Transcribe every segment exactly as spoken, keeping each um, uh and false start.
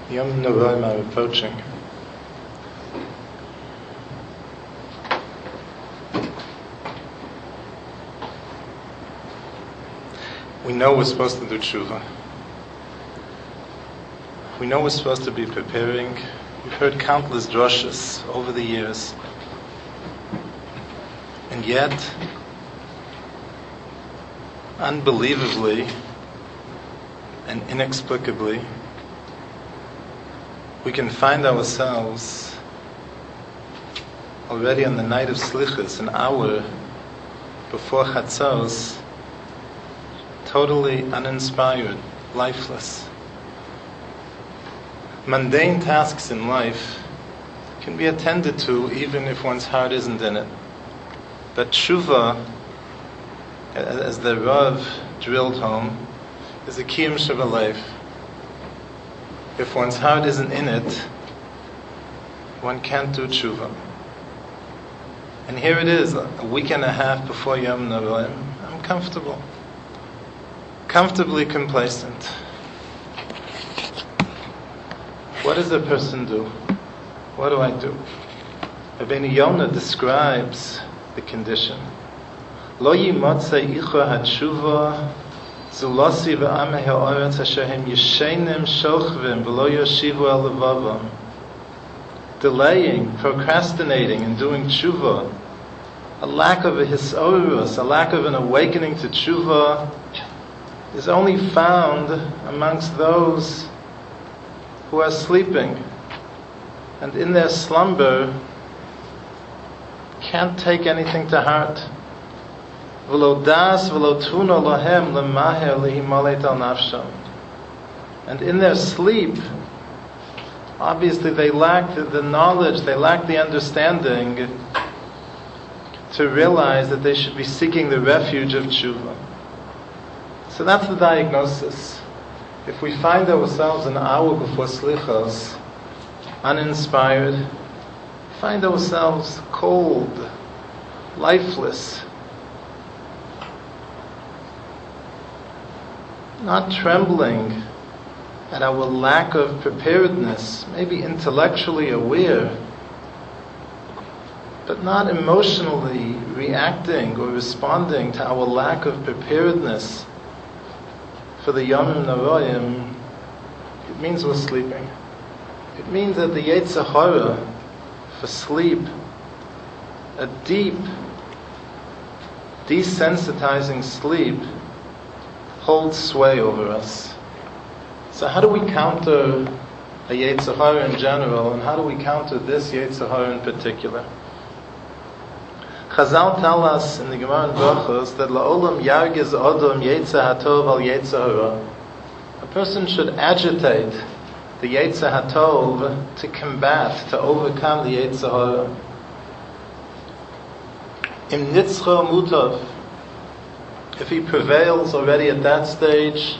Yom Noraim are approaching. We know we're supposed to do tshuva. We know we're supposed to be preparing. We've heard countless drushes over the years. And yet, unbelievably and inexplicably, we can find ourselves already on the night of Slichus, an hour before Chatzos, totally uninspired, lifeless. Mundane tasks in life can be attended to even if one's heart isn't in it. But tshuva, as the Rav drilled home, is a kiyum shebalev. If one's heart isn't in it, one can't do tshuva. And here it is, a week and a half before Yom Noraim. I'm comfortable, comfortably complacent. What does a person do? What do I do? Rabbeinu Yonah describes the condition. Lo yimotzei icha hatshuva Zulasi v'ameh ha'oretz asher hem yishenim shochvim v'lo yoshivu el levavam. Delaying, procrastinating, and doing tshuva, a lack of a hisorus, a lack of an awakening to tshuva, is only found amongst those who are sleeping, and in their slumber can't take anything to heart. And in their sleep, obviously they lack the knowledge, they lack the understanding to realize that they should be seeking the refuge of tshuva. So that's the diagnosis. If we find ourselves an hour before Slichos, uninspired, find ourselves cold, lifeless, not trembling at our lack of preparedness, maybe intellectually aware, but not emotionally reacting or responding to our lack of preparedness for the Yom Noraim, it means we're sleeping. It means that the Yetzer Hara for sleep, a deep, desensitizing sleep, holds sway over us. So how do we counter a Yetzer Hara in general, and how do we counter this Yetzer Hara in particular? Chazal tell us in the Gemara in Brachos that la'olam yargiz odom Yetzer hatov al Yetzer Hara. A person should agitate the Yetzer hatov to combat, to overcome the Yetzer Hara. Im nitzcho mutav. If he prevails already at that stage,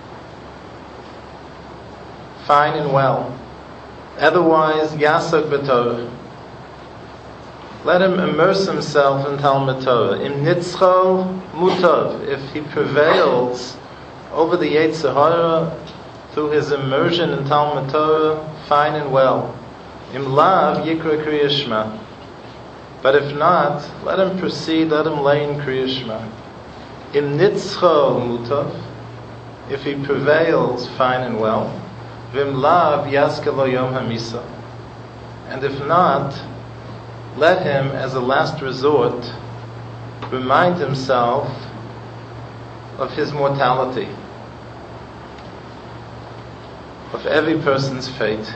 fine and well. Otherwise, yasak b'torah. Let him immerse himself in Talmud Torah. Im nitzcho mutav. If he prevails over the Yetzer Hara through his immersion in Talmud Torah, fine and well. Im lav yikra Kriya Shema. But if not, let him proceed, let him lay in Kriya Shema. Im nitzcho mutav. If he prevails, fine and well. Vim lav yaskelo yom hamisa. And if not, let him, as a last resort, remind himself of his mortality, of every person's fate.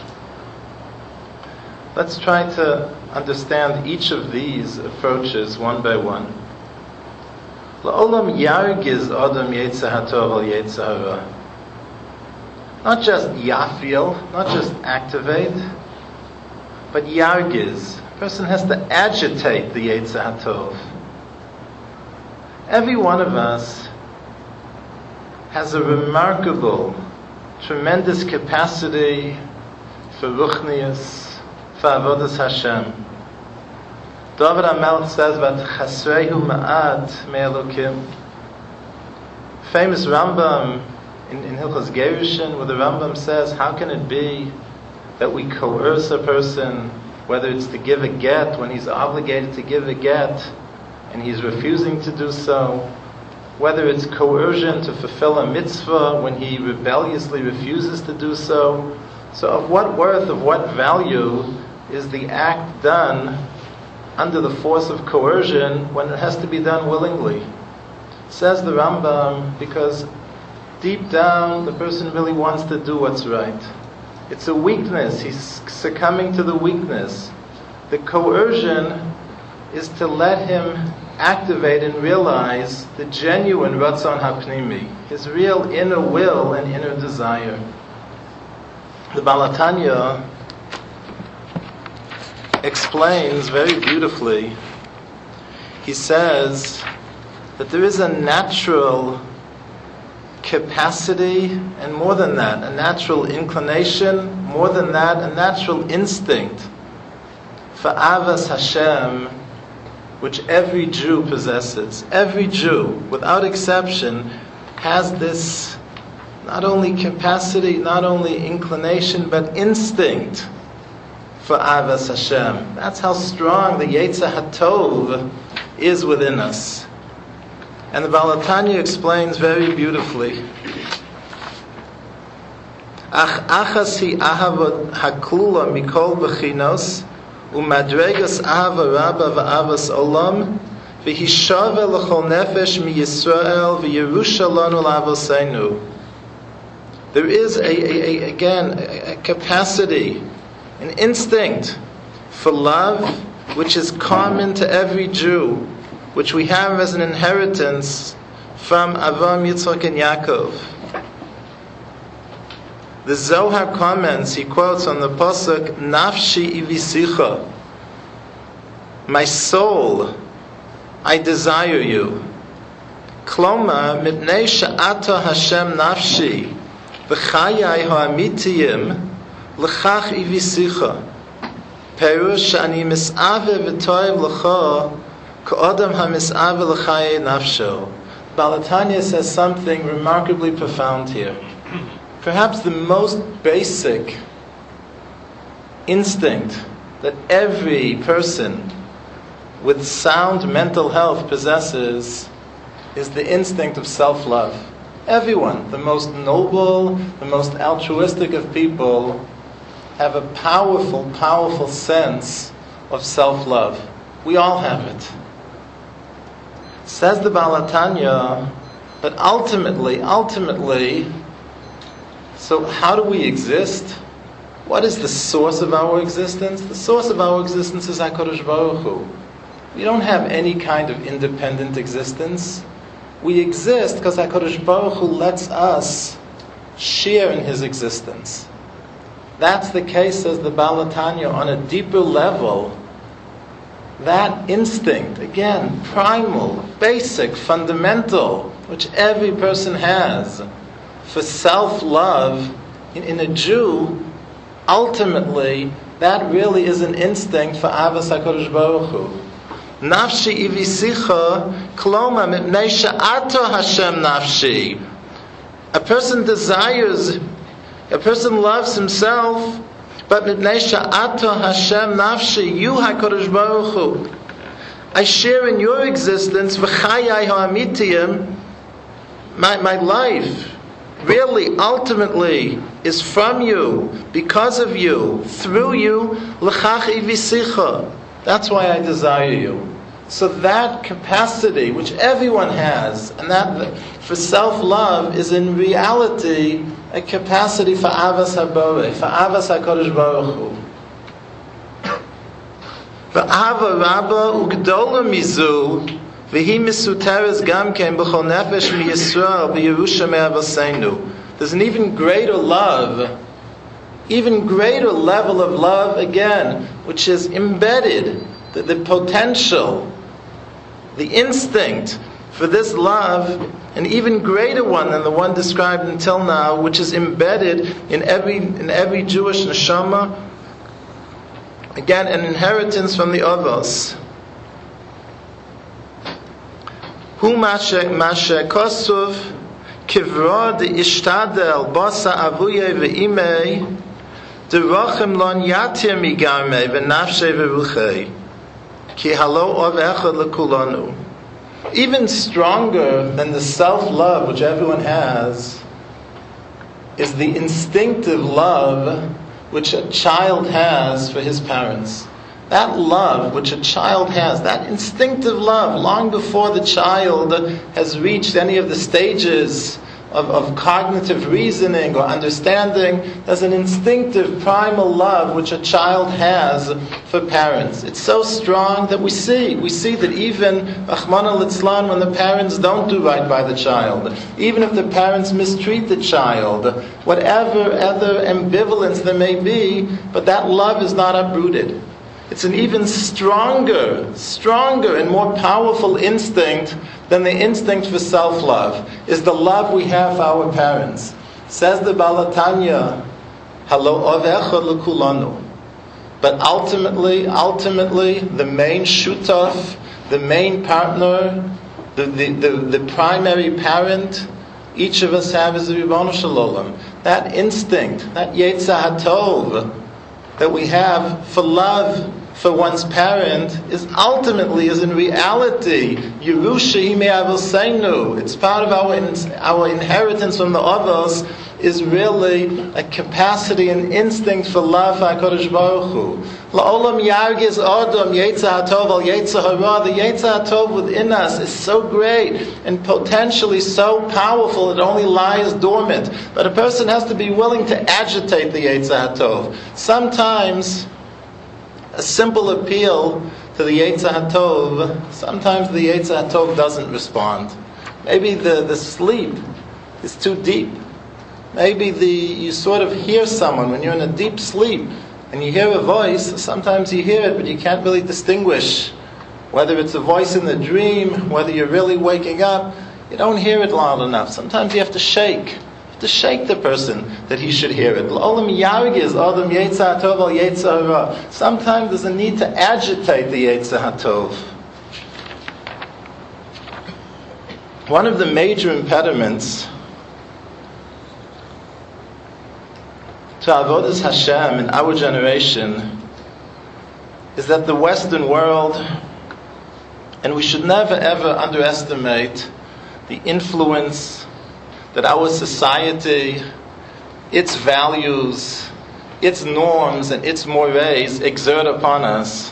Let's try to understand each of these approaches one by one. La'olam yargiz adam Yetzer hatov al Yetzer Hara. Not just yafil, not just activate, but yargiz. A person has to agitate the Yetzer hatov. Every one of us has a remarkable, tremendous capacity for ruchnius, for avodas Hashem. David HaMelech says that chasreihu ma'at me'elokim. Famous Rambam in, in Hilchos Gerushin, where the Rambam says, how can it be that we coerce a person, whether it's to give a get when he's obligated to give a get and he's refusing to do so, whether it's coercion to fulfill a mitzvah when he rebelliously refuses to do so. So of what worth, of what value is the act done under the force of coercion when it has to be done willingly? Says the Rambam, because deep down the person really wants to do what's right. It's a weakness. He's succumbing to the weakness. The coercion is to let him activate and realize the genuine Ratzon HaPnimi, his real inner will and inner desire. The Baal HaTanya explains very beautifully. He says that there is a natural capacity, and more than that, a natural inclination, more than that, a natural instinct for Avas Hashem, which every Jew possesses. Every Jew, without exception, has this not only capacity, not only inclination, but instinct for Avas Hashem. That's how strong the Yetzer HaTov is within us. And the Baal HaTanya explains very beautifully. Ach achas hi ahava haklula mikol bechinos umadregas ahava rabba v'avas olam v'hishave l'chol nefesh mi Yisrael v'yerusha lanu l'avoseinu. There is a, a, a again a capacity, an instinct for love which is common to every Jew, which we have as an inheritance from Avraham, Yitzchak, and Yaakov. The Zohar comments, he quotes on the pasuk, Nafshi ivisicha, my soul, I desire you. Kloma, mipnei sha'ata Hashem nafshi, v'chayai ha'amitiyim, l'chach ivisicha, perush sh'ani mis'ave v'toiv l'cha, k'odam ha'mis'ave l'chayai nafsho. Baal HaTanya says something remarkably profound here. Perhaps the most basic instinct that every person with sound mental health possesses is the instinct of self-love. Everyone, the most noble, the most altruistic of people, have a powerful, powerful sense of self-love. We all have it. Says the Baal HaTanya, but ultimately, ultimately, so how do we exist? What is the source of our existence? The source of our existence is HaKadosh Baruch Hu. We don't have any kind of independent existence. We exist because HaKadosh Baruch Hu lets us share in His existence. That's the case, says the Baal HaTanya, on a deeper level. That instinct, again, primal, basic, fundamental, which every person has, for self-love in, in a Jew, ultimately, that really is an instinct for Avas HaKadosh Baruch Hu. Nafshi ivisicha kloma mipnei sha'ato Hashem nafshi. A person desires, a person loves himself, but mipnei sha'ato Hashem nafshi, you HaKadosh Baruch Hu, I share in your existence, v'chayai ha'amitiyim, my, my life, really, ultimately, is from you, because of you, through you, l'chach ivisicha. That's why I desire you. So that capacity, which everyone has, and that for self-love, is in reality a capacity for avas haboreh, for avas HaKadosh Baruch Hu. V'ava rabba ugdola mizu, v'hi misuteres gamken b'chol nefesh mi Yisrael b'Yerusha me'avaseinu. There's an even greater love, even greater level of love again, which is embedded, the, the potential, the instinct for this love, an even greater one than the one described until now, which is embedded in every in every Jewish neshama. Again, an inheritance from the Avos. Hu mashe mashe kosuv Kivra de ishtadel basa avuye ve'imei derochem lon yatir migarmei v'nafshei v'ruchei ki halo ov echad lekulanu. Even stronger than the self-love which everyone has is the instinctive love which a child has for his parents. That love which a child has, that instinctive love, long before the child has reached any of the stages of, of cognitive reasoning or understanding, there's an instinctive primal love which a child has for parents. It's so strong that we see, we see that even Rachmana litzlan, when the parents don't do right by the child, even if the parents mistreat the child, whatever other ambivalence there may be, but that love is not uprooted. It's an even stronger, stronger and more powerful instinct than the instinct for self-love, is the love we have for our parents. Says the Baal HaTanya, Halo ov echad lekulanu. But ultimately, ultimately, the main shutaf, the main partner, the, the, the, the primary parent, each of us have is the Ribono Shel Olam. That instinct, that Yetzer HaTov that we have for love for one's parent is ultimately, is in reality, Yerusha Himei Avoseinu. It's part of our our inheritance from the Avos, is really a capacity and instinct for love for HaKadosh Baruch Hu. La'olam yargiz Adam Yetzer HaTov al Yetzer Hara. The Yetzer HaTov within us is so great and potentially so powerful it only lies dormant. But a person has to be willing to agitate the Yetzer HaTov. Sometimes a simple appeal to the Yetzer HaTov, sometimes the Yetzer HaTov doesn't respond. Maybe the, the sleep is too deep. Maybe the you sort of hear someone when you're in a deep sleep and you hear a voice. Sometimes you hear it, but you can't really distinguish whether it's a voice in the dream, whether you're really waking up. You don't hear it loud enough. Sometimes you have to shake. You have to shake the person that he should hear it. Sometimes there's a need to agitate the Yetzer HaTov. One of the major impediments to Avodas Hashem in our generation is that the Western world, and we should never ever underestimate the influence that our society, its values, its norms, and its mores exert upon us.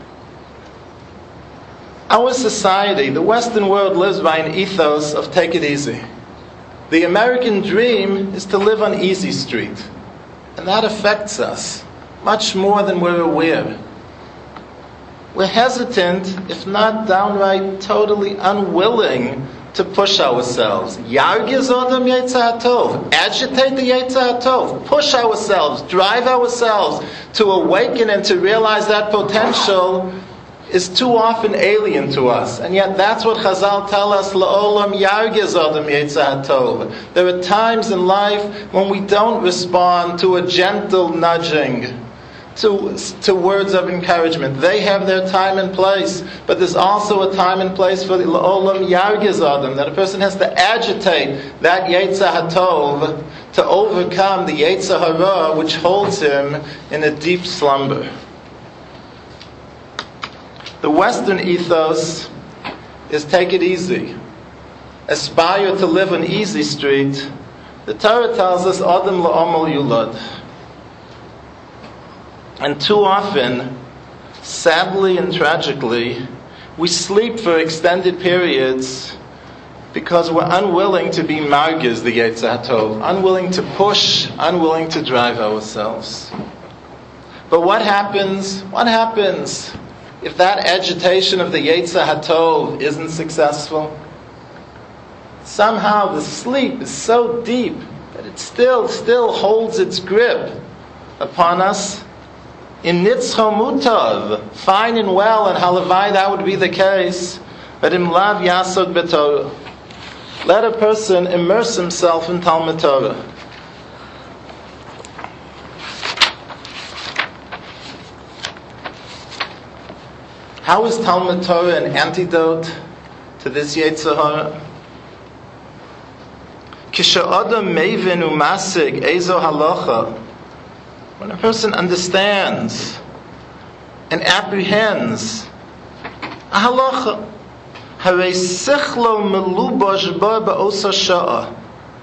Our society, the Western world, lives by an ethos of take it easy. The American dream is to live on easy street. And that affects us much more than we're aware. We're hesitant, if not downright totally unwilling, to push ourselves. Yargiz Adam Yetzer HaTov. Agitate the Yetzer HaTov. Push ourselves, drive ourselves to awaken and to realize that potential is too often alien to us. And yet that's what Chazal tell us, La'olam Yargiz Adam Yetzer HaTov. There are times in life when we don't respond to a gentle nudging, to, to words of encouragement. They have their time and place, but there's also a time and place for the La'olam Yargiz Adam, that a person has to agitate that Yetzer HaTov to overcome the Yetzer Hara which holds him in a deep slumber. The Western ethos is take it easy. Aspire to live on easy street. The Torah tells us, Adam la'omal yulad. And too often, sadly and tragically, we sleep for extended periods because we're unwilling to be margiz, the Yetzer HaTov, unwilling to push, unwilling to drive ourselves. But what happens? What happens if that agitation of the Yetzer HaTov isn't successful? Somehow the sleep is so deep that it still, still holds its grip upon us. In Nitzcho Mutav, fine and well, and halavai that would be the case, but in Lav Yasod B'Torah. Let a person immerse himself in Talmud Torah. How is Talmud Torah an antidote to this Yetzer Hara? Kisha'adam mevin umasig ezo halacha. When a person understands and apprehends a halacha, harei sichlo melubosh ba ba'osa sha'a.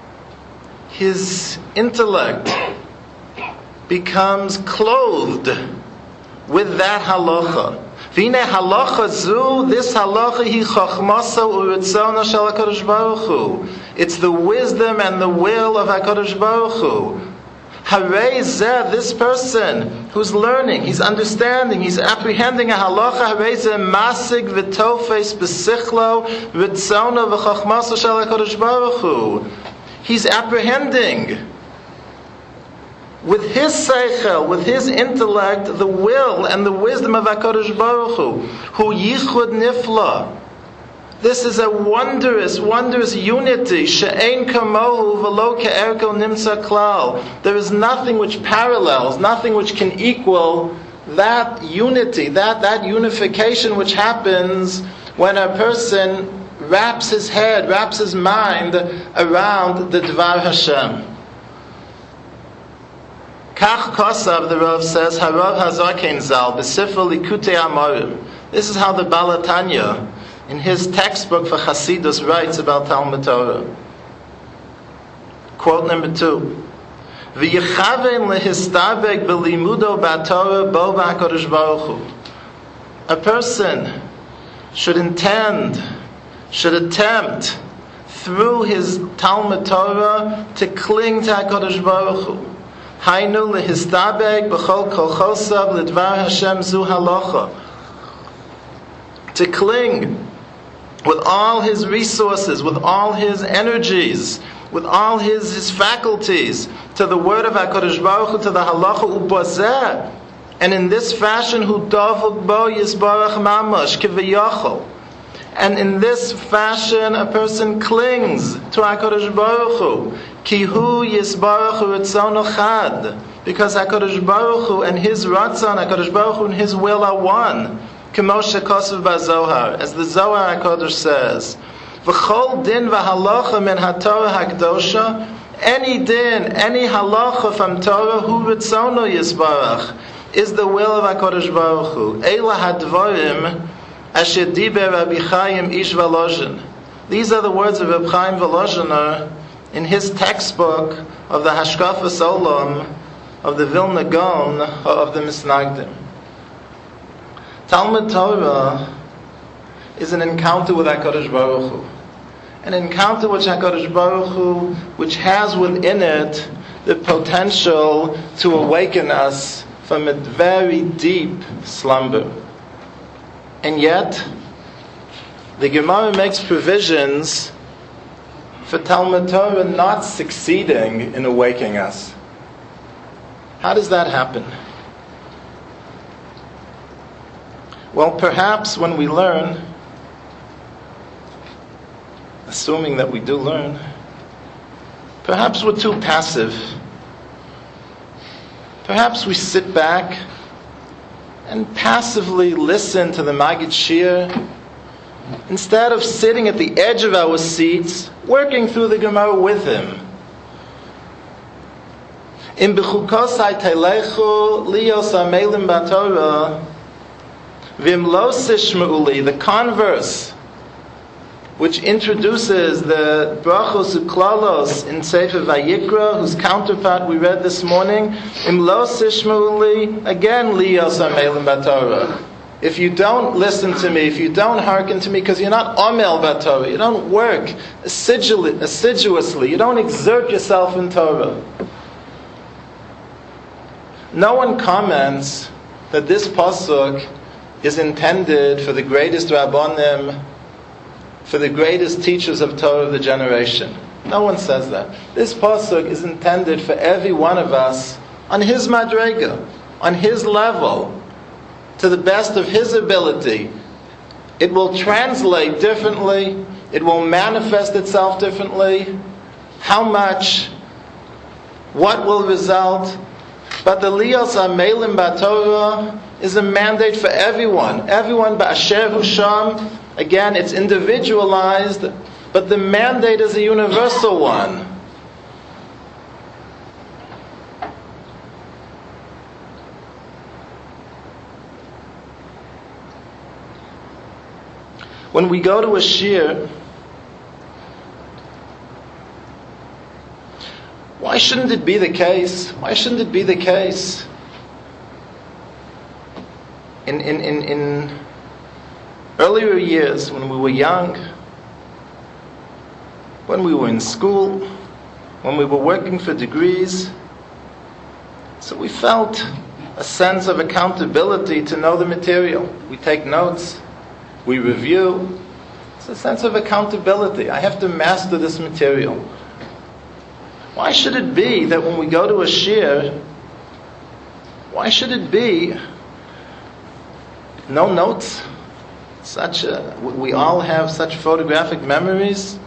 His intellect becomes clothed with that halacha. V'ine halacha zu, this halacha hi chachmasa u'ritzona shel HaKadosh Baruch Hu. It's the wisdom and the will of HaKadosh Baruch Hu. Harei zeh, this person who's learning, he's understanding, he's apprehending a halacha, harei zeh masig v'tofes b'sichlo ritzona v'chachmasa shel HaKadosh Baruch Hu. He's apprehending with his seichel, with his intellect, the will and the wisdom of HaKadosh Baruch Hu. Hu yichud nifla. This is a wondrous, wondrous unity. She'ein kamohu v'lo ke'erkel nimtza klal. There is nothing which parallels, nothing which can equal that unity, that, that unification which happens when a person wraps his head, wraps his mind around the Dvar Hashem. Kach Kosav, the Rav says, Harav Hazaken Zal, B'Sifra Likutei Amorim. This is how the Baal HaTanya, in his textbook for Hasidus, writes about Talmud Torah. Quote number two. V'yichaven lehistabek b'limudo b'Torah bo b'HaKadosh Baruch Hu. A person should intend, should attempt through his Talmud Torah to cling to HaKadosh Baruch Hu. Hainu lehistabek b'chol kol chosav l'dvar Hashem zu halacha. To cling with all his resources, with all his energies, with all his, his faculties to the word of HaKadosh Baruch Hu, to the halacha ubazeh. And in this fashion, hu davuk bo yisbarach mamash kiviyachol. And in this fashion, a person clings to HaKadosh Baruch Hu. Ki hu yisbarach ritzon chad. Because HaKadosh Baruch Hu and His ratzon, HaKadosh Baruch Hu and His will are one. K'moshe kosav b'Zohar. As the Zohar HaKadosh says, V'chol din v'halacha min haTorah hakdosha. Any din, any halacha from Torah, hu ritzono yisbarach, is the will of HaKadosh Baruch Hu. Eila hadvarim asher diber Rabbi Chaim ish Volozhin. These are the words of Rabbi Chaim Volozhiner in his textbook of the Hashkafas Olam of the Vilna Gaon of the Misnagdim. Talmud Torah is an encounter with HaKadosh Baruch Hu. An encounter with HaKadosh Baruch Hu which has within it the potential to awaken us from a very deep slumber. And yet, the Gemara makes provisions for Talmud Torah not succeeding in awakening us. How does that happen? Well, perhaps when we learn, assuming that we do learn, perhaps we're too passive. Perhaps we sit back and passively listen to the Maggid Shir instead of sitting at the edge of our seats, working through the Gemara with him. In B'chukosai Teilechu Lios Amelim B'Torah V'im Lo Sishma'uli, the converse, which introduces the brachos uklalos in Sefer Vayikra, whose counterpart we read this morning. Im lo sishma'uli, again liyos amelim b'Torah. If you don't listen to me, if you don't hearken to me, because you're not omel b'Torah, you don't work assiduously, assiduously, you don't exert yourself in Torah. No one comments that this pasuk is intended for the greatest rabbanim, for the greatest teachers of Torah of the generation. No one says that. This pasuk is intended for every one of us on his madrega, on his level, to the best of his ability. It will translate differently. It will manifest itself differently. How much? What will result? But the Liyos Amelim B'Torah is a mandate for everyone. Everyone Ba'asher Hu Sham. Again, it's individualized, but the mandate is a universal one. When we go to a shir, why shouldn't it be the case? Why shouldn't it be the case? In, in, in, in earlier years, when we were young, when we were in school, when we were working for degrees, so we felt a sense of accountability to know the material. We take notes, we review. It's a sense of accountability. I have to master this material. Why should it be that when we go to a shir, why should it be no notes? Such a, we all have such photographic memories.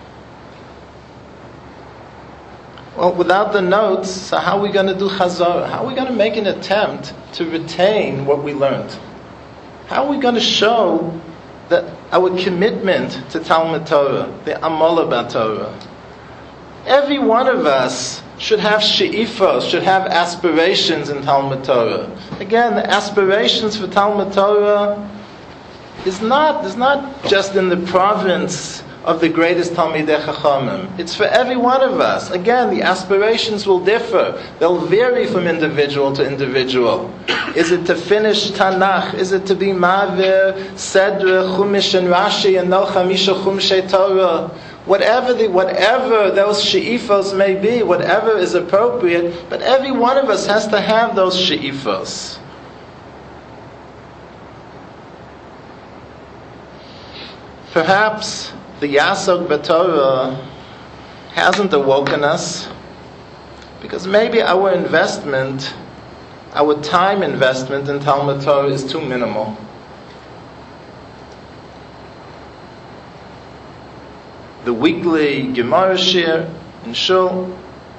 Well, without the notes, so how are we going to do chazorah? How are we going to make an attempt to retain what we learned? How are we going to show that our commitment to Talmud Torah, the Amola Torah? Every one of us should have she'ifos, should have aspirations in Talmud Torah. Again, the aspirations for Talmud Torah is not, is not just in the province of the greatest Talmidei Chachamim. It's for every one of us. Again, the aspirations will differ. They'll vary from individual to individual. Is it to finish Tanakh? Is it to be Mavir, Sedra, Chumash, and Rashi, and no Chamisha Chumshei Torah? Whatever the, whatever those she'ifos may be, whatever is appropriate, but every one of us has to have those she'ifos. Perhaps the Yasok B'Torah hasn't awoken us because maybe our investment, our time investment in Talmud Torah is too minimal. The weekly Gemara shir in shul,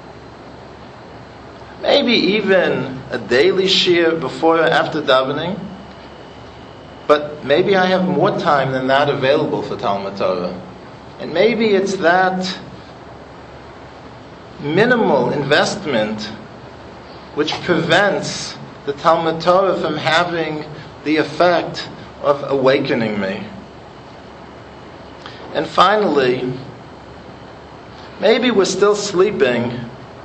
maybe even a daily shir before or after davening, but maybe I have more time than that available for Talmud Torah. And maybe it's that minimal investment which prevents the Talmud Torah from having the effect of awakening me. And finally, maybe we're still sleeping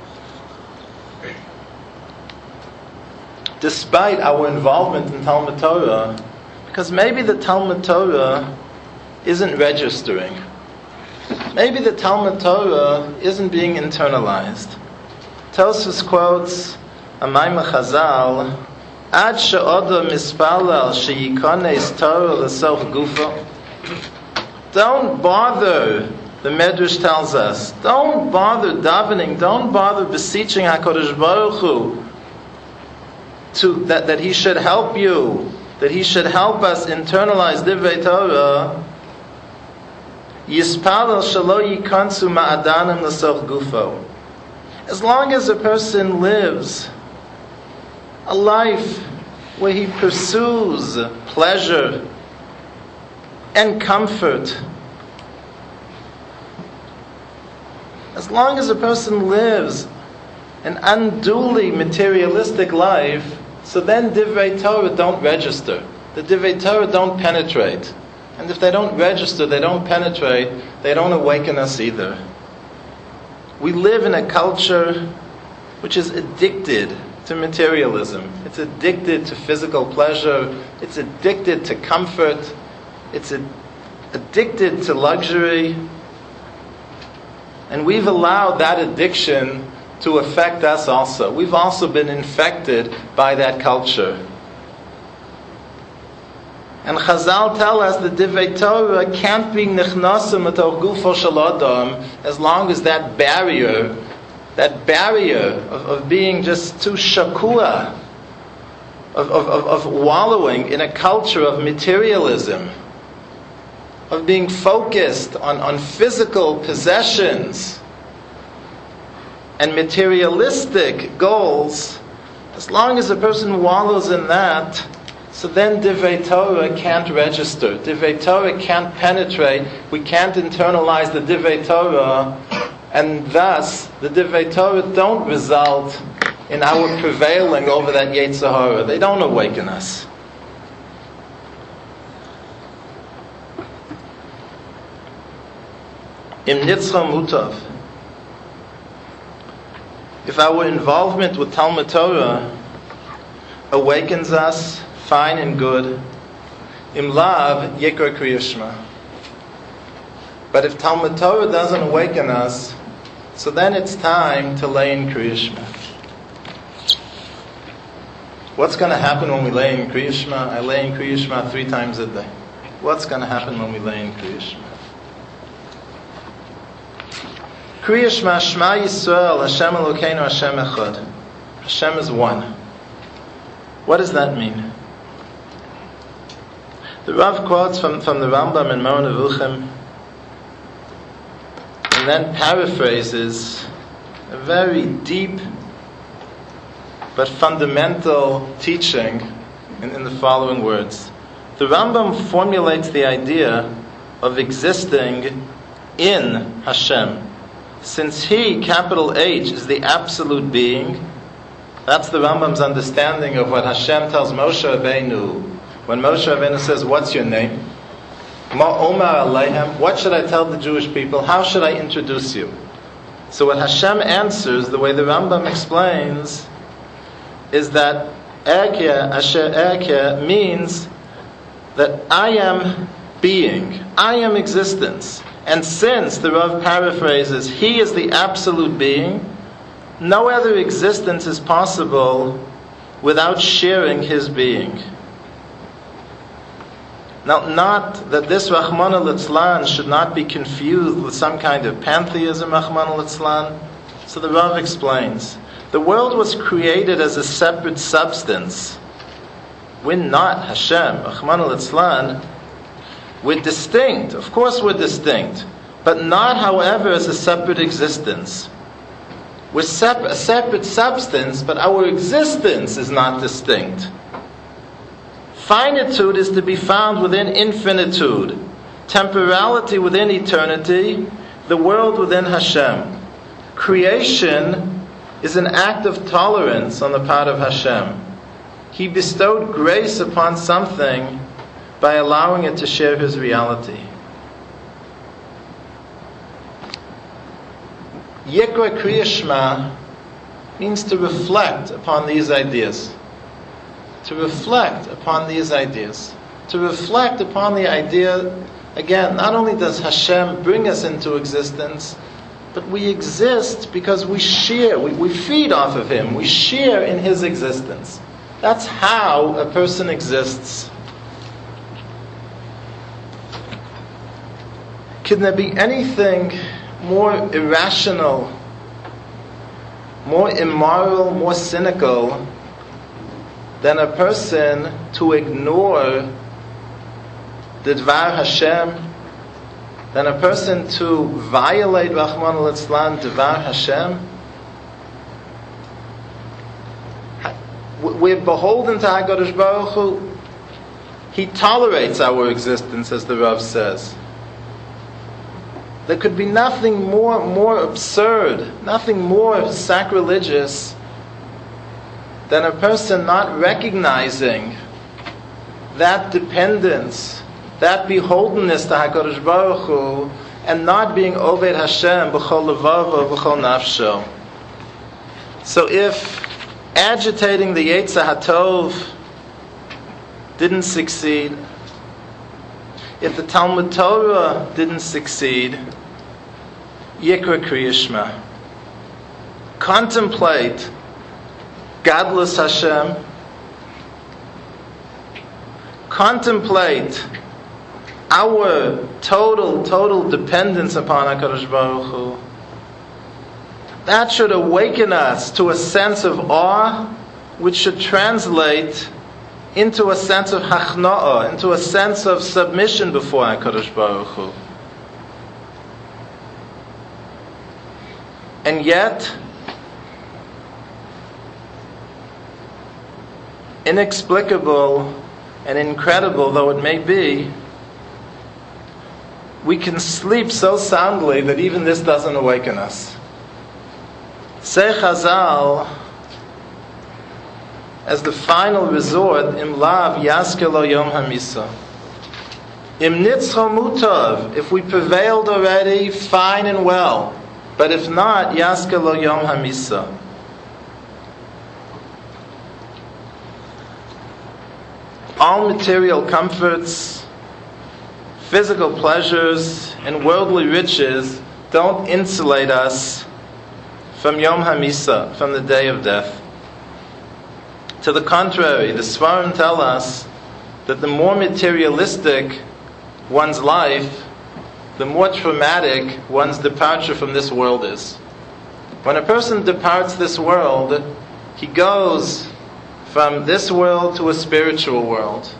despite our involvement in Talmud Torah, because maybe the Talmud Torah isn't registering. Maybe the Talmud Torah isn't being internalized. Tosfos quotes a Maimon Chazal, Ad she'odam mispalel sheyikones Torah l'soch gufo. Don't bother, the Medrash tells us, don't bother davening, don't bother beseeching HaKadosh Baruch Hu to, that, that He should help you, that He should help us internalize Divrei Torah. Yispalel shelo yikansu ma'adanim l'soch gufo. As long as a person lives a life where he pursues pleasure and comfort, as long as a person lives an unduly materialistic life, so then Divrei Torah don't register. The Divrei Torah don't penetrate. And if they don't register, they don't penetrate, they don't awaken us either. We live in a culture which is addicted to materialism. It's addicted to physical pleasure. It's addicted to comfort. It's a, addicted to luxury. And we've allowed that addiction to affect us also. We've also been infected by that culture. And Chazal tell us that Divrei Torah can't be nichnasim atoch gufo shel adam as long as that barrier, that barrier of, of being just too shakua, of, of, of, of wallowing in a culture of materialism, of being focused on, on physical possessions and materialistic goals, as long as a person wallows in that, so then Divrei Torah can't register. Divrei Torah can't penetrate. We can't internalize the Divrei Torah, and thus the Divrei Torah don't result in our prevailing over that Yetzer Hara. They don't awaken us. Im Nitzcha Mutav. If our involvement with Talmud Torah awakens us, fine and good. Im Lav Yikra Kriya Shema. But if Talmud Torah doesn't awaken us, so then it's time to lay in Kriya Shema. What's going to happen when we lay in Kriya Shema? I lay in Kriya Shema three times a day. What's going to happen when we lay in Kriya Shema? Kriya Shema, Shema Yisrael, Hashem Elokeinu, Hashem Echad. Hashem is one. What does that mean? The Rav quotes from, from the Rambam in Moreh Nevuchim, and then paraphrases a very deep but fundamental teaching in, in the following words. The Rambam formulates the idea of existing in Hashem. Since He, capital H, is the absolute being, that's the Rambam's understanding of what Hashem tells Moshe Rabbeinu. When Moshe Rabbeinu says, what's your name? Ma Omar Aleichem, what should I tell the Jewish people? How should I introduce you? So what Hashem answers, the way the Rambam explains, is that Erkeh, Asher Erkeh, means that I am being, I am existence. And since the Rav paraphrases, He is the absolute being, no other existence is possible without sharing His being. Now, not that this Rahman al-Itzlan should not be confused with some kind of pantheism, Rahman al-Itzlan. So the Rav explains, the world was created as a separate substance. We're not Hashem, Rahman al-Itzlan. We're distinct, of course we're distinct, but not, however, as a separate existence. We're sep- a separate substance, but our existence is not distinct. Finitude is to be found within infinitude, temporality within eternity, the world within Hashem. Creation is an act of tolerance on the part of Hashem. He bestowed grace upon something by allowing it to share His reality. Yikra Kriya Shema means to reflect upon these ideas. To reflect upon these ideas. To reflect upon the idea, again, not only does Hashem bring us into existence, but we exist because we share, we, we feed off of Him, we share in His existence. That's how a person exists. Can there be anything more irrational, more immoral, more cynical than a person to ignore the Dvar Hashem, than a person to violate Rahman al-Itzlan, Dvar Hashem? We're beholden to HaKadosh Baruch Hu. He tolerates our existence, as the Rav says. There could be nothing more, more absurd, nothing more sacrilegious than a person not recognizing that dependence, that beholdenness to HaKadosh Baruch Hu, and not being Oved Hashem b'chol levavo b'chol nafsho. So if agitating the Yetzer HaTov didn't succeed, if the Talmud Torah didn't succeed, Yikra Kriya Shema. Contemplate godless Hashem. Contemplate our total, total dependence upon HaKadosh Baruch Hu. That should awaken us to a sense of awe, which should translate into a sense of hachna'ah, into a sense of submission before HaKadosh Baruch Hu. And yet, inexplicable and incredible though it may be, we can sleep so soundly that even this doesn't awaken us. Say Chazal, as the final resort, im lav yaskelo yom hamisa. Im nitzcho mutav, if we prevailed already, fine and well. But if not, yaska lo yom hamisa. All material comforts, physical pleasures, and worldly riches don't insulate us from Yom HaMisa, from the day of death. To the contrary, the Svarim tell us that the more materialistic one's life, the more traumatic one's departure from this world is. When a person departs this world, he goes from this world to a spiritual world.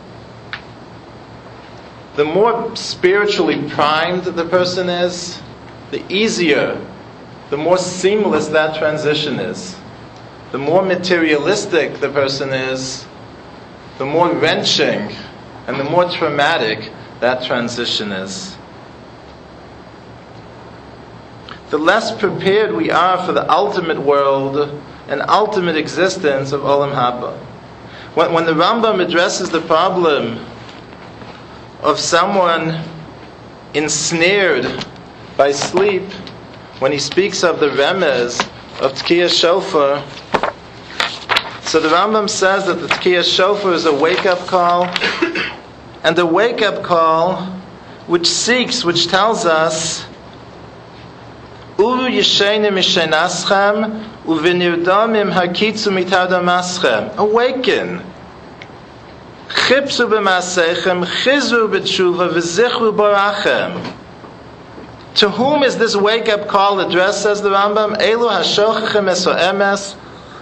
The more spiritually primed the person is, the easier, the more seamless that transition is. The more materialistic the person is, the more wrenching and the more traumatic that transition is. The less prepared we are for the ultimate world and ultimate existence of Olam Haba. When, when the Rambam addresses the problem of someone ensnared by sleep, when he speaks of the remez of Tkiyah Shofar, so the Rambam says that the Tkiyah Shofar is a wake-up call, and a wake-up call which seeks, which tells us, Uru yishaynim mishenaschem, uvinirdomim hakitzu mitardamaschem. Awaken. Chipsu b'masechem, chizru b'tshuva, v'zichru borachem. To whom is this wake-up call addressed, says the Rambam? Elu hashochachem eso emes.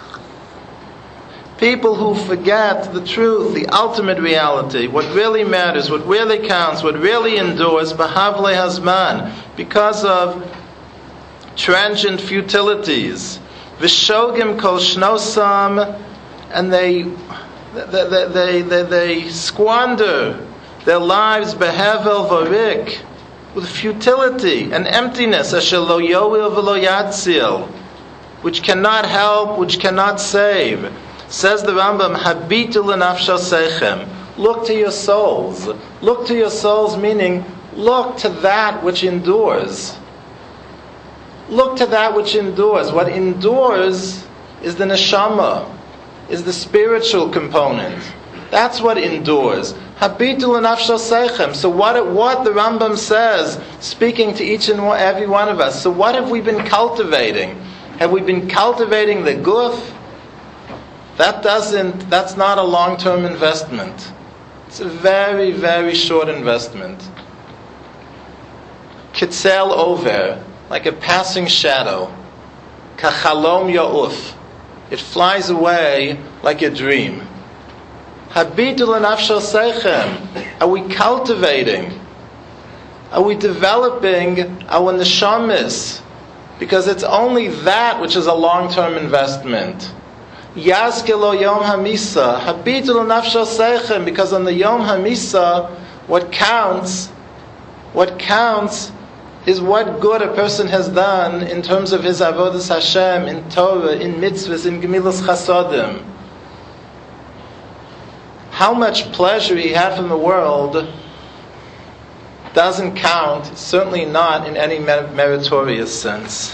People who forget the truth, the ultimate reality, what really matters, what really counts, what really endures, b'havle hazman, because of transient futilities. V'shogim kol shnosam, and they they, they, they, they squander their lives behevel varik, with futility and emptiness, asher lo yoil v'lo yatzil, which cannot help, which cannot save. Says the Rambam, Habitu l'nafshosechem. Look to your souls. Look to your souls, meaning look to that which endures. Look to that which endures. What endures is the neshama, is the spiritual component. That's what endures. Habitu l'nafshosechem. So what, what the Rambam says, speaking to each and every one of us, so what have we been cultivating? Have we been cultivating the guf? That doesn't, that's not a long-term investment. It's a very, very short investment. Kitzel over, like a passing shadow. Kachalom ya'uf. It flies away like a dream. Habitu l'nafshosechem. Are we cultivating? Are we developing our neshamis? Because it's only that which is a long-term investment. Yazkelo Yom HaMisa, Habitu l'nafshosechem, because on the Yom HaMisa, what counts, what counts is what good a person has done in terms of his avodas Hashem, in Torah, in mitzvahs, in gemilas chasodim. How much pleasure he had from the world doesn't count, certainly not in any meritorious sense.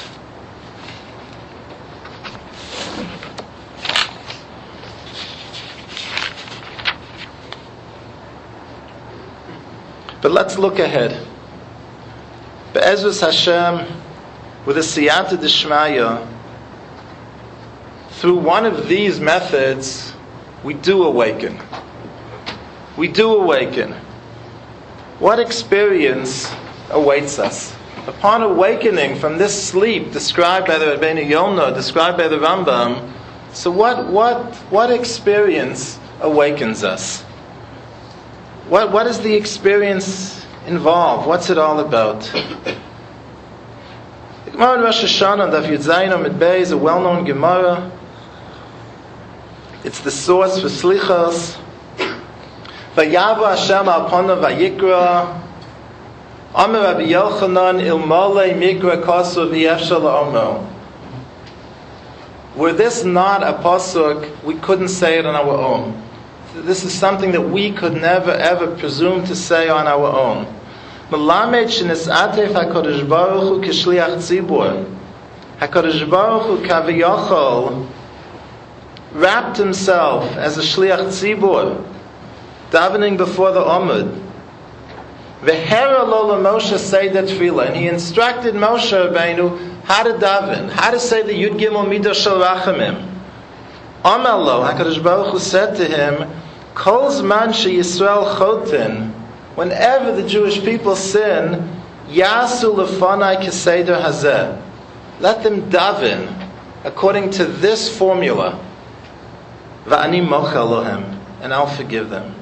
But let's look ahead. Be'ezus Hashem, with a siyata d'shmaya, through one of these methods, we do awaken. We do awaken. What experience awaits us? Upon awakening from this sleep described by the Rabbeinu Yonah, described by the Rambam, so what, what, what experience awakens us? What, what is the experience involved? What's it all about? The Gemara in Rosh Hashanah, Daf Yud Zayin Amud Bey, is a well-known Gemara. It's the source for slichos. Vayavo Hashem al panav vayikra. Amar Rabbi Yochanan ilmolei mikra kosu v'yefshel la'omo. Were this not a pasuk, we couldn't say it on our own. this is something that we could never ever presume to say on our own. Melamed shenis'atef HaKadosh Baruch Hu k'shliach tzibur. HaKadosh Baruch Hu kaviyachol wrapped himself as a shliach tzibur, davening before the Amud. V'hera lo Moshe seder tefillah, and he instructed Moshe Rabbeinu how to daven, how to say the Yud Gimel Midah Shel Rachamim. Amar lo, HaKadosh Baruch Hu said to him, Kol zman she Yisrael chotin, whenever the Jewish people sin, Yasu lefanai keseder hazeh, let them daven according to this formula. Va'ani mochel lohem, and I'll forgive them.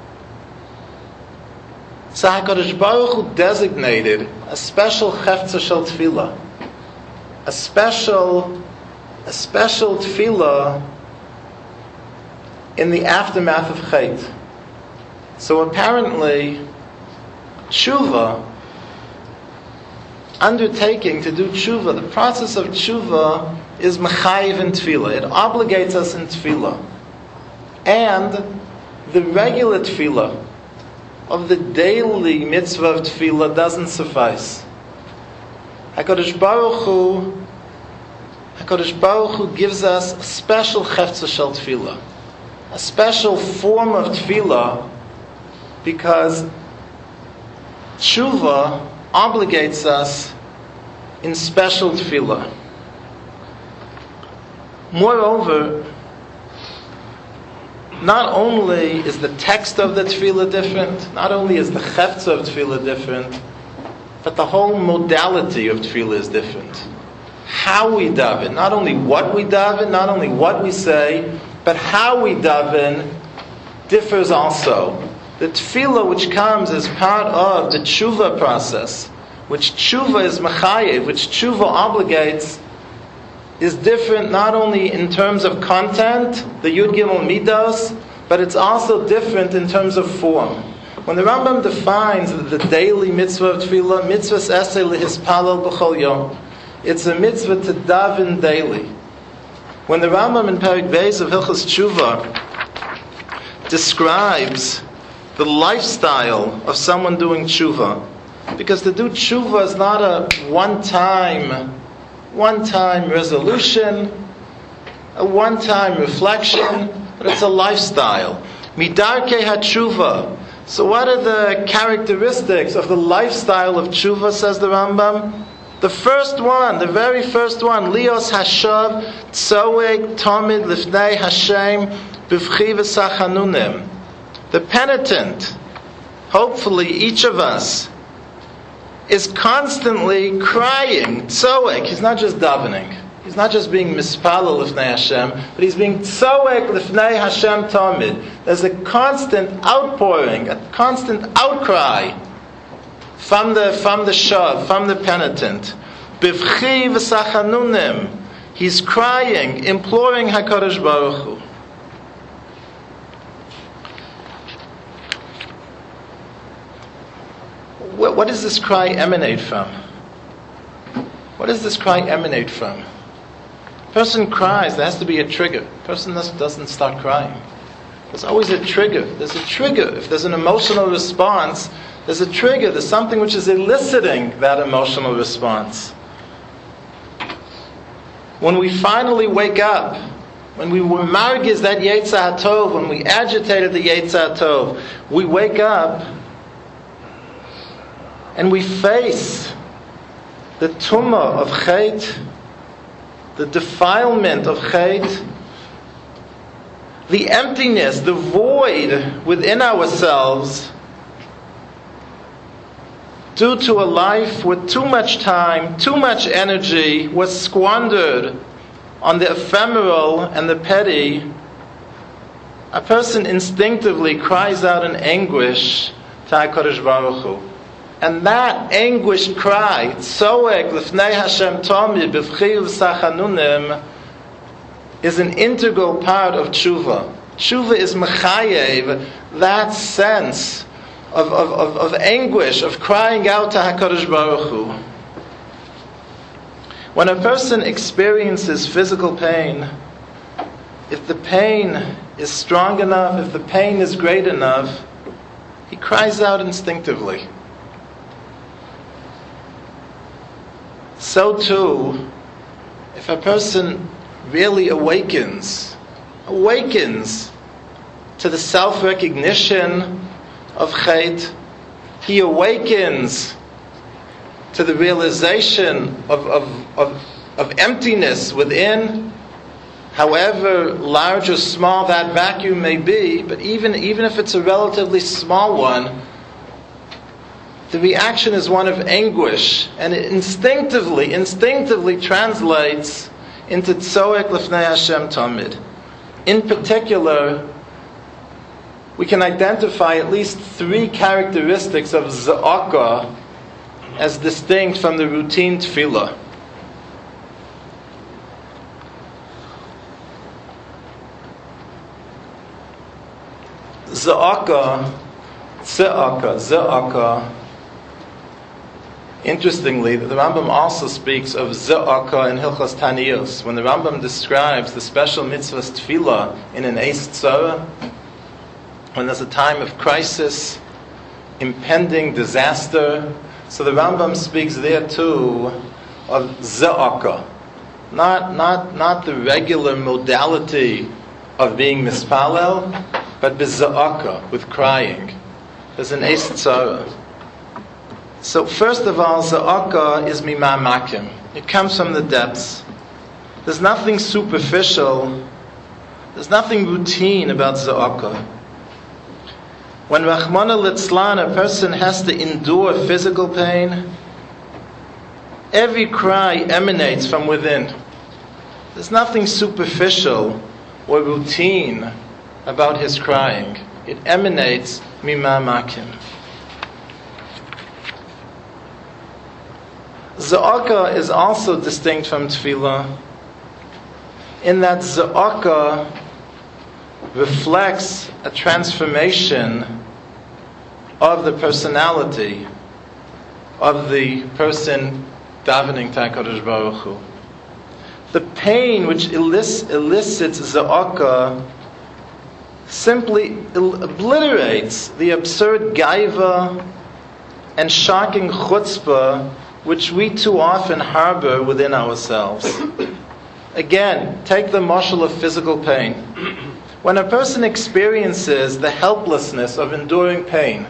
So HaKadosh Baruch Hu designated a special chefza shel tefillah, a special, a special tefillah in the aftermath of Chait. So apparently, tshuva, undertaking to do tshuva, the process of tshuva is mechayiv in tefillah. It obligates us in tefillah. And the regular tefillah of the daily mitzvah of tefillah doesn't suffice. HaKadosh Baruch Hu, HaKadosh Baruch Hu gives us a special chefza shel tefillah, a special form of tefillah, because tshuva obligates us in special tefillah. Moreover, not only is the text of the tefillah different, not only is the chefza of tefillah different, but the whole modality of tefillah is different. How we daven, not only what we daven, not only what we say, but how we daven differs also. The tefillah which comes as part of the tshuva process, which tshuva is mechayev, which tshuva obligates, is different not only in terms of content, the Yud Gimel Midos, but it's also different in terms of form. When the Rambam defines the daily mitzvah of tefillah, mitzvah eseh lehispalel b'chol yom, it's a mitzvah to daven daily. When the Rambam in Perek Beis of Hilchos Tshuva describes the lifestyle of someone doing tshuva, because to do tshuva is not a one-time one-time resolution, a one-time reflection, but it's a lifestyle. Midarkei hatshuva. So what are the characteristics of the lifestyle of tshuva, says the Rambam? The first one, the very first one, Lios hashav tzoeg tomid lifnei Hashem b'vchi v'sachanunim. The penitent, hopefully each of us, is constantly crying, tzoek. He's not just davening. He's not just being mispalel lifnei Hashem, but he's being tzoek lifnei Hashem tamid. There's a constant outpouring, a constant outcry from the from the shav, from the penitent. Bivchi v'sachanunim. He's crying, imploring HaKadosh Baruch Hu. What does this cry emanate from? What does this cry emanate from? A person cries, there has to be a trigger. A person doesn't start crying. There's always a trigger. There's a trigger. If there's an emotional response, there's a trigger. There's something which is eliciting that emotional response. When we finally wake up, when we were margiz that Yetzer HaTov, when we agitated the Yetzer HaTov, we wake up and we face the tumah of Chait, the defilement of Chait, the emptiness, the void within ourselves, due to a life with too much time, too much energy was squandered on the ephemeral and the petty. A person instinctively cries out in anguish to HaKadosh Baruch Hu. And that anguished cry, Tzoek Lifnei Hashem Tomid B'vchi V'sachanunim, is an integral part of tshuva. Tshuva is mechayev, that sense of, of, of, of anguish, of crying out to HaKadosh Baruch Hu. When a person experiences physical pain, if the pain is strong enough, if the pain is great enough, he cries out instinctively. So too, if a person really awakens, awakens to the self-recognition of Chet, he awakens to the realization of, of, of, of emptiness within, however large or small that vacuum may be, but even, even if it's a relatively small one, the reaction is one of anguish, and it instinctively, instinctively translates into Tzoek Lifnei Hashem Tamid. In particular, we can identify at least three characteristics of Za'aka as distinct from the routine tefillah. Za'aka, Za'aka, Za'aka. Interestingly, the Rambam also speaks of Za'aka in Hilchos Taniyos. When the Rambam describes the special mitzvahs tefillah in an Eis Tzara, when there's a time of crisis, impending disaster, so the Rambam speaks there too of Za'aka. Not, not, not the regular modality of being mispalel, but B'Za'aka, with crying. There's an Eis Tzara. So first of all, Za'aka is mima'makim. It comes from the depths. There's nothing superficial, there's nothing routine about Za'aka. When Rachmana Litzlan, a person has to endure physical pain, every cry emanates from within. There's nothing superficial or routine about his crying. It emanates mima'makim. Za'aka is also distinct from tefillah in that Za'aka reflects a transformation of the personality of the person davening to HaKadosh Baruch Hu. The pain which elicits Za'aka simply obliterates the absurd gaiva and shocking chutzpah which we too often harbor within ourselves. Again, take the mashal of physical pain. When a person experiences the helplessness of enduring pain,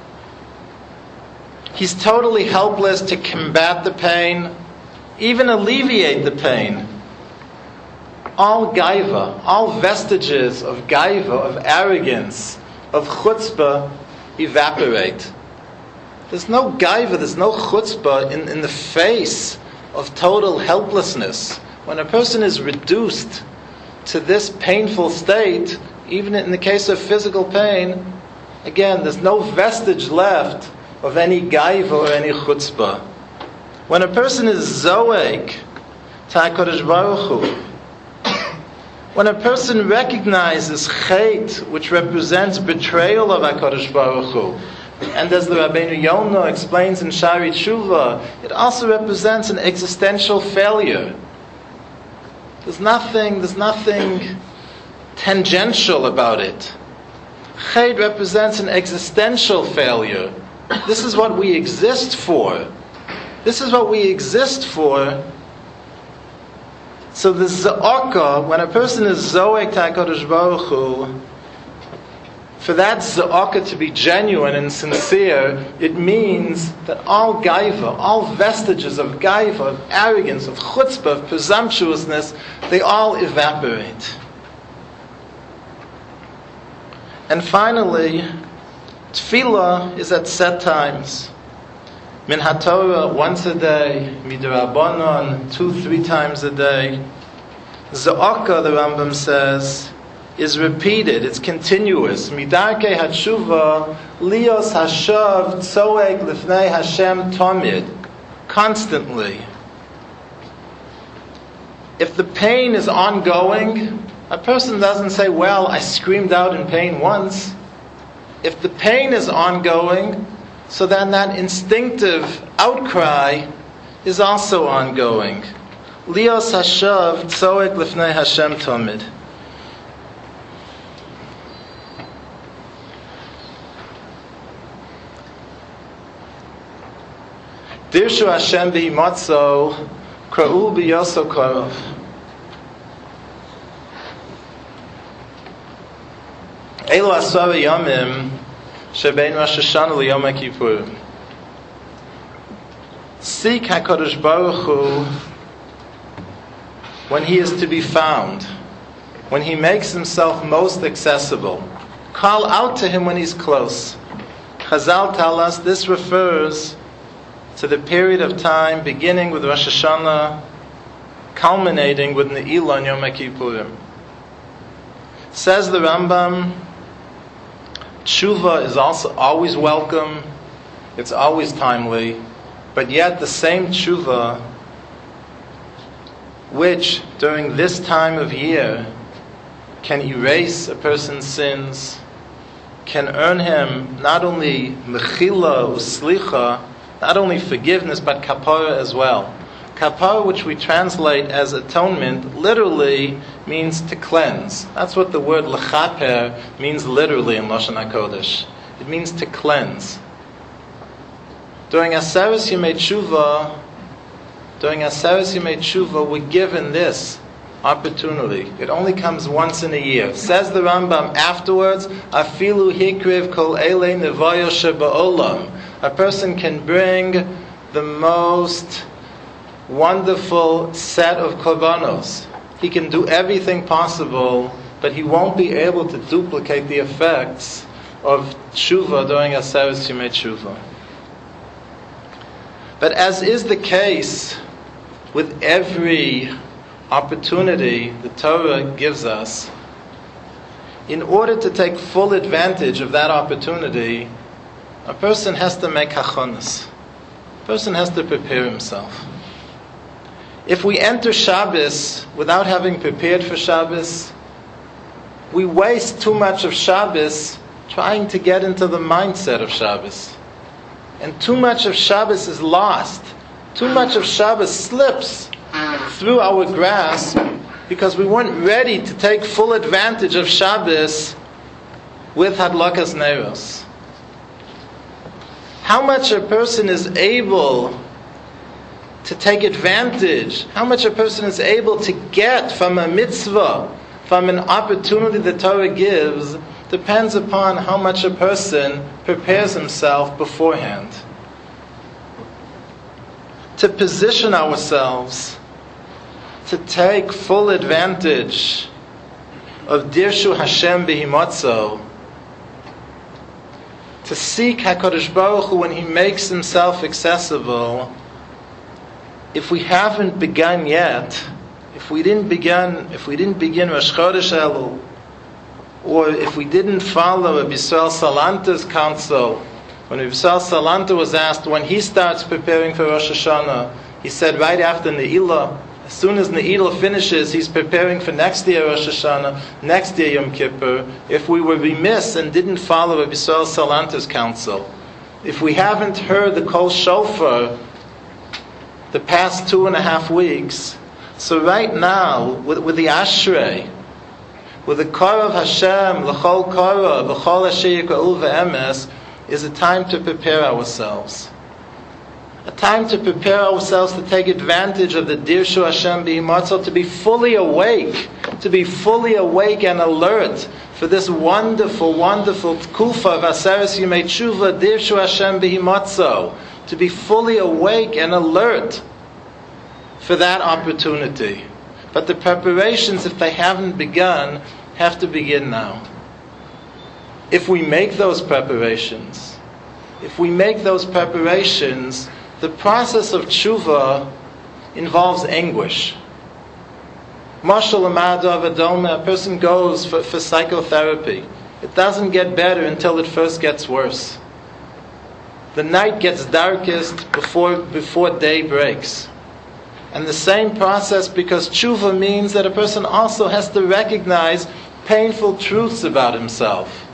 he's totally helpless to combat the pain, even alleviate the pain. All gaiva, all vestiges of gaiva, of arrogance, of chutzpah evaporate. There's no gaiva, there's no chutzpah in, in the face of total helplessness. When a person is reduced to this painful state, even in the case of physical pain, again, there's no vestige left of any gaiva or any chutzpah. When a person is zoek to HaKadosh Baruch Hu, when a person recognizes chet, which represents betrayal of HaKadosh Baruch Hu, and as the Rabbeinu Yonah explains in Shari Tshuva, it also represents an existential failure. There's nothing, there's nothing tangential about it. Chet represents an existential failure. This is what we exist for. This is what we exist for. So the Za'aka, when a person is Zoek to HaKadosh Baruch Hu, for that Za'aka to be genuine and sincere, it means that all gaiva, all vestiges of gaiva, of arrogance, of chutzpah, of presumptuousness, they all evaporate. And finally, tefillah is at set times. Min HaTorah, once a day. Midrabanan, two, three times a day. Za'aka, the Rambam says, is repeated, it's continuous. Midarkei hatshuva, lios hashav, tzoek lifnei Hashem tamid. Constantly. If the pain is ongoing, a person doesn't say, well, I screamed out in pain once. If the pain is ongoing, so then that instinctive outcry is also ongoing. Lios hashav, tzoek lifnei Hashem tamid. Dirshu Hashem b'himotzo, kra'u b'yoso korov. Elu asara yomim shebein Rosh Hashanah liyom Kippur. Seek HaKadosh Baruch Hu when He is to be found, when He makes Himself most accessible. Call out to Him when He's close. Chazal tell us this refers to the period of time beginning with Rosh Hashanah, culminating with Ne'ilah on Yom Kippurim. Says the Rambam, Tshuva is also always welcome, it's always timely, but yet the same Tshuva, which during this time of year can erase a person's sins, can earn him not only mechila uslicha, not only forgiveness, but kapara as well. Kapara, which we translate as atonement, literally means to cleanse. That's what the word lechaper means literally in Lashon HaKodesh. It means to cleanse. During Aseres Yemei Tshuva, during Aseres Yemei Tshuva, we're given this opportunity. It only comes once in a year. Says the Rambam afterwards, Afilu hikriv kol ele nevayo sheba'olam. A person can bring the most wonderful set of korbanos. He can do everything possible, but he won't be able to duplicate the effects of tshuva during Aseres Yemei Tshuva. But as is the case with every opportunity the Torah gives us, in order to take full advantage of that opportunity, a person has to make hachonas. A person has to prepare himself. If we enter Shabbos without having prepared for Shabbos, we waste too much of Shabbos trying to get into the mindset of Shabbos. And too much of Shabbos is lost. Too much of Shabbos slips through our grasp because we weren't ready to take full advantage of Shabbos with Hadlakas Neiros. How much a person is able to take advantage, how much a person is able to get from a mitzvah, from an opportunity the Torah gives, depends upon how much a person prepares himself beforehand. To position ourselves to take full advantage of Dirshu Hashem b'himotzo, to seek HaKadosh Baruch Hu when He makes Himself accessible. If we haven't begun yet, if we didn't begin, if we didn't begin Rosh Chodesh Elul, or if we didn't follow Rabbi Yisrael Salanter's counsel, when Rabbi Yisrael Salanter was asked when he starts preparing for Rosh Hashanah, he said right after Ne'ilah, as soon as Ne'ilah finishes, he's preparing for next year Rosh Hashanah, next year Yom Kippur. If we were remiss and didn't follow Rabbi Yisrael Salanter's counsel, if we haven't heard the Kol Shofar the past two and a half weeks, so right now, with, with the Ashrei, with the Korav Hashem, L'chol Korav, L'chol Asher Yika'u V'emes, is a time to prepare ourselves. A time to prepare ourselves to take advantage of the Dirshu Hashem b'himotzo, to be fully awake, to be fully awake and alert for this wonderful, wonderful Tkufa of Aseres Yemei Tshuva, Dirshu Hashem b'himotzo, to be fully awake and alert for that opportunity. But the preparations, if they haven't begun, have to begin now. If we make those preparations, if we make those preparations, the process of tshuva involves anguish. Mashal Amada Avadoma, a person goes for, for psychotherapy. It doesn't get better until it first gets worse. The night gets darkest before, before day breaks. And the same process, because tshuva means that a person also has to recognize painful truths about himself.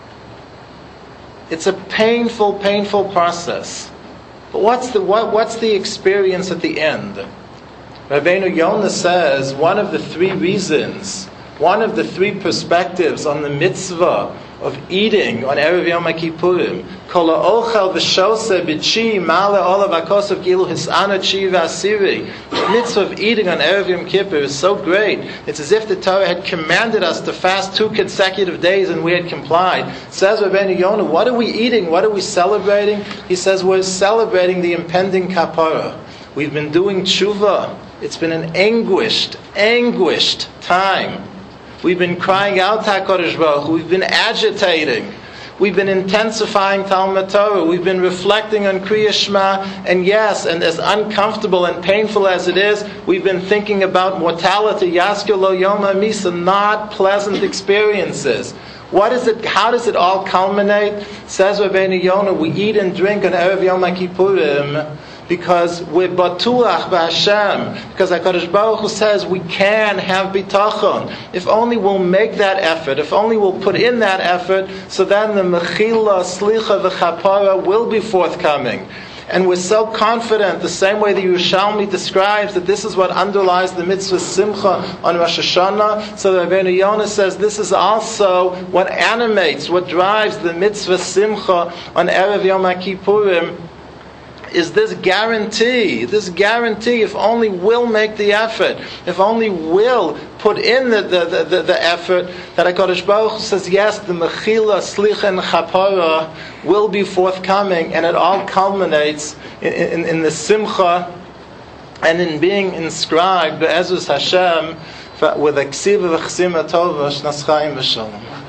It's a painful, painful process. But what's the what, what's the experience at the end? Rabbeinu Yonah says one of the three reasons, one of the three perspectives on the mitzvah of eating on Erev Yom Kippurim. Kol ha'ochel v'shoseh b'chi male olav hakosav gilu his'ana chi v'asiri. The mitzvah of eating on Erev Yom Kippur is so great. It's as if the Torah had commanded us to fast two consecutive days and we had complied. Says Rabbeinu Yonah, what are we eating? What are we celebrating? He says we're celebrating the impending kapara. We've been doing tshuva. It's been an anguished, anguished time. We've been crying out to HaKadosh Baruch Hu. We've been agitating. We've been intensifying Talmud Torah. We've been reflecting on Kriya Shema. And yes, and as uncomfortable and painful as it is, we've been thinking about mortality. Yaskir lo yoma misa, not pleasant experiences. What is it? How does it all culminate? Says Rabbeinu Yonah, we eat and drink on Erev Yom Kippurim because we're batuach b'Hashem. Because HaKadosh Baruch Hu says we can have bitachon. If only we'll make that effort, if only we'll put in that effort, so then the mechila, slicha, v'chapara will be forthcoming. And we're so confident, the same way the Yerushalmi describes that this is what underlies the mitzvah simcha on Rosh Hashanah. So the Rabbeinu Yonah says this is also what animates, what drives the mitzvah simcha on Erev Yom Kippurim. Is this guarantee, this guarantee, if only we'll make the effort, if only we'll put in the, the, the, the, the effort, that HaKadosh Baruch Hu says, yes, the mechila, slicha, and chapara will be forthcoming, and it all culminates in, in, in the simcha and in being inscribed, be'ezus Hashem, with a ksiva v'chsima tova, shnas chaim v'shalom.